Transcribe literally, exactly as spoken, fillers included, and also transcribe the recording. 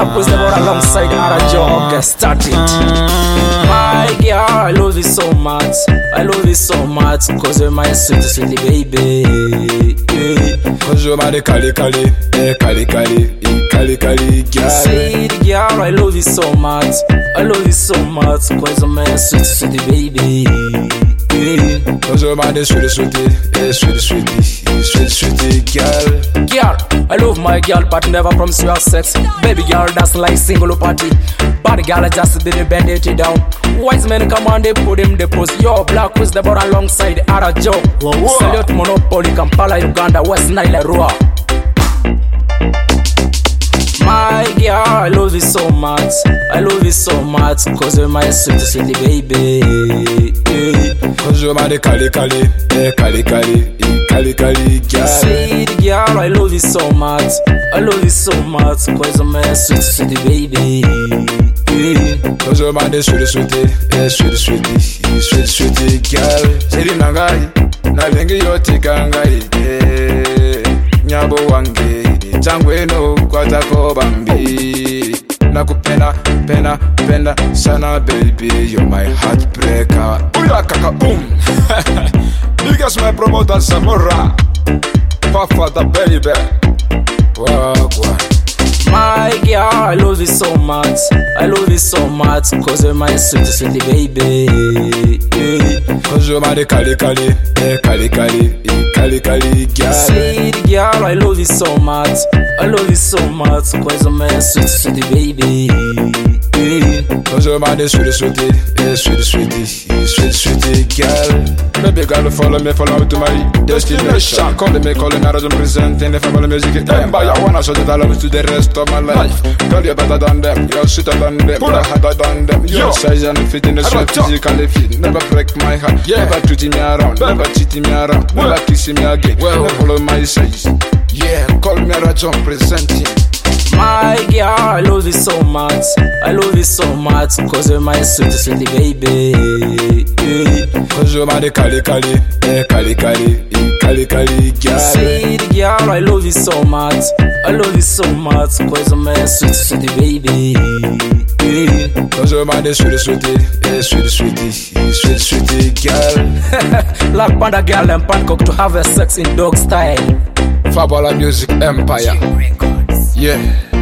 Black was never alongside Arajo. Get started. My girl, I love you so much. I love you so much. Cause you're my sweet, sweet baby. Yeah. Cause you're my kali kali, eh kali kali, eh kali kali girl. Sweet girl, I love you so much. I love you so much. Cause you're my sweet, sweet baby. Yeah. Cause you're my sweet, sweet, eh sweet, sweet, sweet, sweet girl. Girl, I love my girl, but never promise you sex. Baby girl, that's like single party. Bad girl, I just didn't bend it down. Wise men come on, they put him the post. Yo, Black was the bar alongside Arajo. Salute Monopoly, Kampala, Uganda, West Nile, Rua. My girl, I love you so much. I love you so much. Cause you're my sweet, sweet baby. Yeah. Cause you're my kali kali, eh kali kali, eh kali kali girl. Sweet girl, I love you so much. I love you so much. Cause you're my sweet, sweet baby. Yeah. Cause you're my sweet, sweet, eh sweet, sweet, sweet, sweet girl. Seri nangai, na vengi yoti kangai, eh nyabo wange. Jangwe no kwata ko bambi. Nakupenda, penda, penda sana baby. You're my heartbreaker. Uya kaka boom. Biggest my promoter Samora. Papa the baby. Wow, wow. My girl, I love you so much. I love you so much. Cause you're my sweet, sweet baby. Yeah. Cause you're my kali kali, eh kali kali, eh kali kali girl. Sweet girl, I love you so much. I love you so much. Cause you're my sweet, sweet baby. Yeah. Cause you're my sweet, sweet, eh sweet, sweet, sweet, sweet girl. Baby girl, follow me, follow me to my destination. Call me, call me, I'm presenting the family music. Hey, but I wanna show that I love you to the rest of my life. Girl, you're better than them, you're sweeter than them, you're harder than them. Your size and fit in the sweet, physically fit. Never break my heart, yeah. Never treating me around, never cheating me around, never kissing me again, well, never follow my size. Yeah, call me Arajo, presenting. My girl, I love you so much. I love you so much. Cause you're my sweet, sweet baby. Yeah. Cause you're my kali kali, eh kali kali, eh kali kali girl. Sweet girl, I love you so much. I love you so much. Cause you're my sweet, sweet baby. Yeah. Cause you're my sweet, sweet, eh sweet, sweet, sweet, sweet girl. Black Panda girl and Bangkok to have a sex in dog style. Fabula Music Empire. Yeah.